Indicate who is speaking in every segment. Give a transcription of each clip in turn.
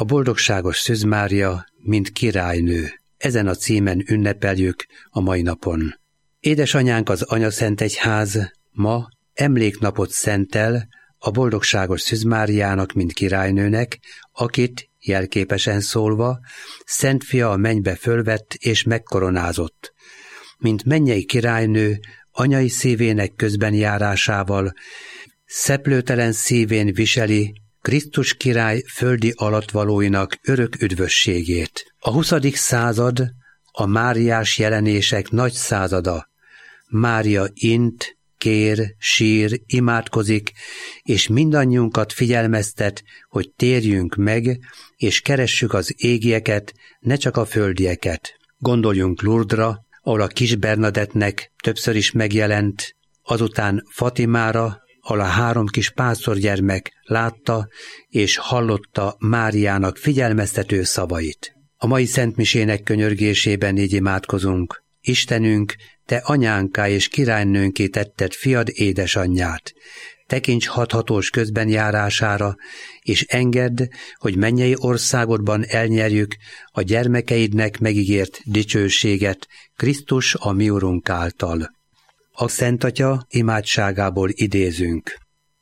Speaker 1: a boldogságos Szűz Mária, mint királynő. Ezen a címen ünnepeljük a mai napon. Édesanyánk az Anyaszentegyház ma emléknapot szentel a boldogságos Szűz Máriának, mint királynőnek, akit, jelképesen szólva, Szent Fia a mennybe fölvett és megkoronázott. Mint mennyei királynő, anyai szívének közbenjárásával, szeplőtelen szívén viseli Krisztus király földi alattvalóinak örök üdvösségét. A 20. század a máriás jelenések nagy százada. Mária int, kér, sír, imádkozik, és mindannyiunkat figyelmeztet, hogy térjünk meg, és keressük az égieket, ne csak a földieket. Gondoljunk Lourdesra, ahol a kis Bernadettnek többször is megjelent, azután Fatimára, ahol a 3 kis pásztorgyermek látta és hallotta Máriának figyelmeztető szavait. A mai szentmisének könyörgésében így imádkozunk. Istenünk, te anyánká és királynőnké tetted fiad édesanyját. Tekints hathatós közbenjárására, és engedd, hogy mennyei országodban elnyerjük a gyermekeidnek megígért dicsőséget Krisztus a mi Urunk által. A Szent Atya imádságából idézünk.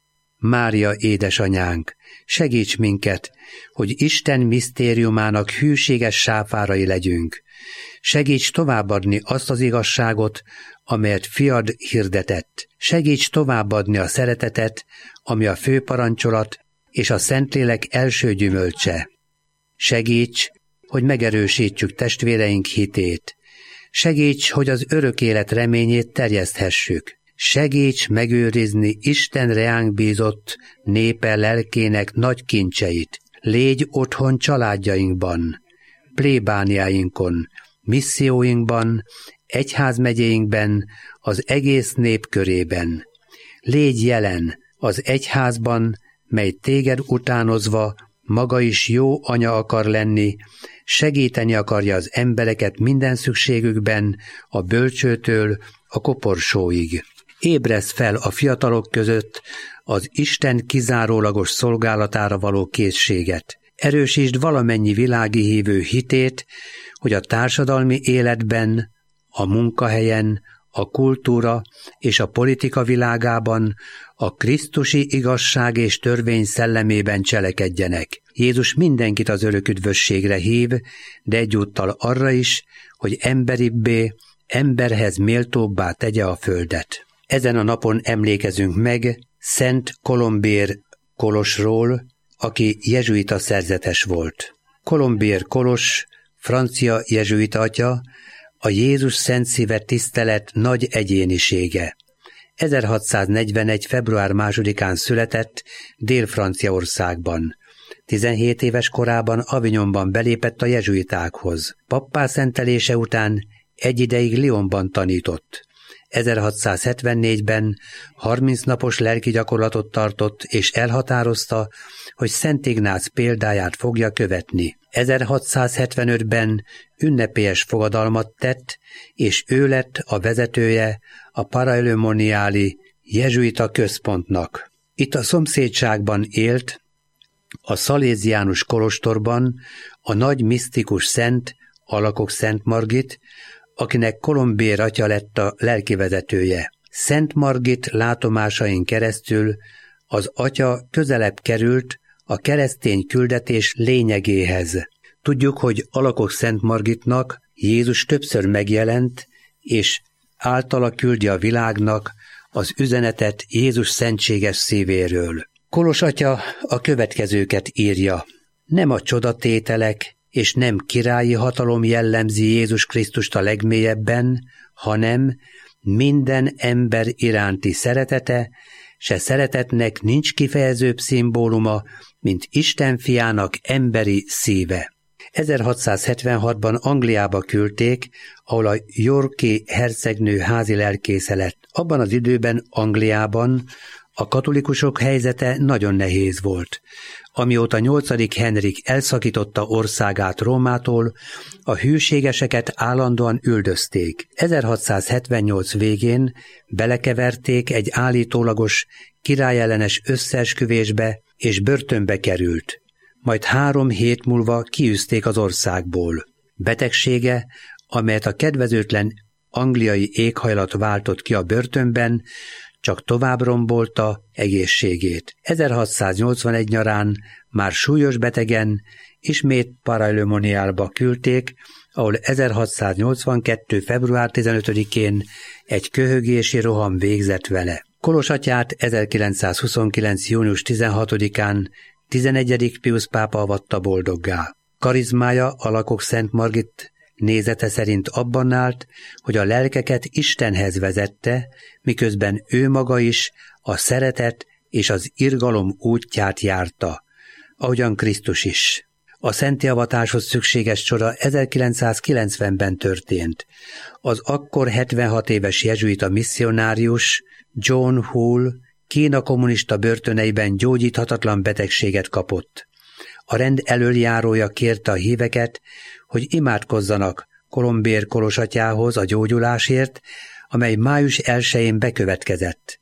Speaker 1: Mária édesanyánk, segíts minket, hogy Isten misztériumának hűséges sáfárai legyünk. Segíts továbbadni azt az igazságot, amelyet fiad hirdetett. Segíts továbbadni a szeretetet, ami a főparancsolat és a Szentlélek első gyümölcse. Segíts, hogy megerősítsük testvéreink hitét. Segíts, hogy az örök élet reményét terjeszthessük. Segíts megőrizni Isten reánk bízott népe lelkének nagy kincseit. Légy otthon családjainkban, plébániáinkon, misszióinkban, egyházmegyéinkben, az egész nép körében. Légy jelen az egyházban, mely téged utánozva maga is jó anya akar lenni, segíteni akarja az embereket minden szükségükben, a bölcsőtől a koporsóig. Ébresz fel a fiatalok között az Isten kizárólagos szolgálatára való készséget. Erősítsd valamennyi világi hívő hitét, hogy a társadalmi életben, a munkahelyen, a kultúra és a politika világában a krisztusi igazság és törvény szellemében cselekedjenek. Jézus mindenkit az örök üdvösségre hív, de egyúttal arra is, hogy emberibbé, emberhez méltóbbá tegye a földet. Ezen a napon emlékezünk meg Szent Colombier Kolosról, aki jezsuita szerzetes volt. Colombier Kolos, francia jezsuita atya, a Jézus Szent Szíve tisztelet nagy egyénisége. 1641. február 2-án született Dél-Franciaországban. 17 éves korában Avignonban belépett a jezsuitákhoz. Pappá szentelése után egy ideig Lyonban tanított. 1674-ben 30 napos lelki gyakorlatot tartott, és elhatározta, hogy Szent Ignác példáját fogja követni. 1675-ben ünnepélyes fogadalmat tett, és ő lett a vezetője a Paraillemoniáli jezsuita központnak. Itt a szomszédságban élt, a szaléziánus kolostorban a nagy misztikus szent, Alakok Szent Margit, akinek Colombier atya lett a lelkivezetője. Szent Margit látomásain keresztül az atya közelebb került a keresztény küldetés lényegéhez. Tudjuk, hogy Alakok Szent Margitnak Jézus többször megjelent, és általa küldi a világnak az üzenetet Jézus szentséges szívéről. Kolos atya a következőket írja. Nem a csodatételek és nem királyi hatalom jellemzi Jézus Krisztust a legmélyebben, hanem minden ember iránti szeretete, se szeretetnek nincs kifejezőbb szimbóluma, mint Isten fiának emberi szíve. 1676-ban Angliába küldték, ahol a Yorki hercegnő házi lelkésze lett. Abban az időben Angliában a katolikusok helyzete nagyon nehéz volt. Amióta 8. Henrik elszakította országát Rómától, a hűségeseket állandóan üldözték. 1678 végén belekeverték egy állítólagos királyellenes összeesküvésbe, és börtönbe került. majd 3 hét múlva kiűzték az országból. Betegsége, amelyet a kedvezőtlen angliai éghajlat váltott ki a börtönben, csak tovább rombolta egészségét. 1681 nyarán már súlyos betegen ismét Paray-le-Monialba küldték, ahol 1682. február 15-én egy köhögési roham végzett vele. Kolosatyát 1929. június 16-án 11. Piusz pápa avatta boldoggá. Karizmája a lakok Szent Margit nézete szerint abban állt, hogy a lelkeket Istenhez vezette, miközben ő maga is a szeretet és az irgalom útját járta, ahogyan Krisztus is. A szenttéavatáshoz szükséges csoda 1990-ben történt. Az akkor 76 éves jezsuita misszionárius John Hull Kína kommunista börtöneiben gyógyíthatatlan betegséget kapott. A rend elöljárója kérte a híveket, hogy imádkozzanak Colombier Kolosatyához a gyógyulásért, amely május 1-én bekövetkezett.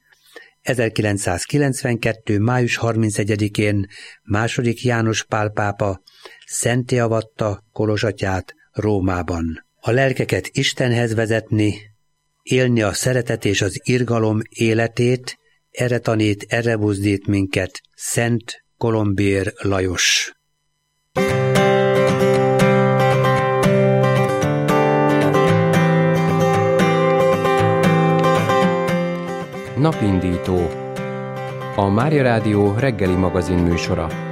Speaker 1: 1992. május 31-én II. János Pál pápa szentté avatta Kolosatyát Rómában. A lelkeket Istenhez vezetni, élni a szeretet és az irgalom életét, erre tanít, erre buzdít minket Szent Colombier Lajos.
Speaker 2: Napindító. A Mária Rádió reggeli magazin műsora.